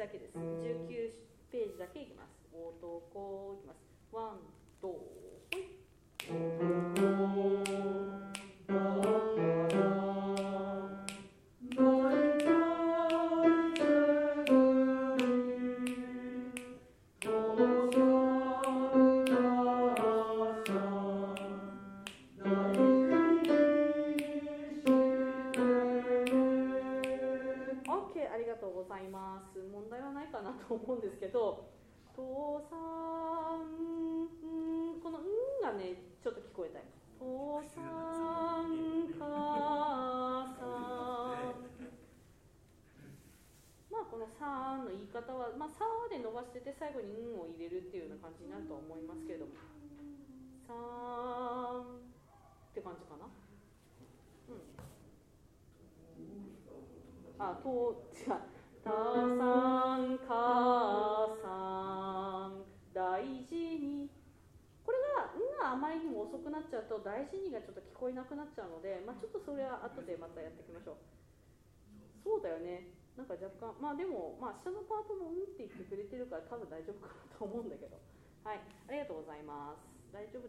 だけです。19ページだけいきます。男いきます。ワン、ドー、ほい。OK、ありがとうございます。問題はないかなと思うんですけど、父さん、このんがね、ちょっと聞こえたい。父さん、母さん。まあこのさんの言い方は、まあさで伸ばしてて最後にんを入れるっていうような感じになるとは思いますけれども、さんって感じかな。うん。あ、違う。たさん、かさん、大事に。これが、んがあまりにも遅くなっちゃうと、大事にがちょっと聞こえなくなっちゃうので、まあちょっとそれは後でまたやっていきましょう。そうだよね。なんか若干、まあでも、まあ下のパートもって言ってくれてるから多分大丈夫かなと思うんだけど。はい、ありがとうございます。大丈夫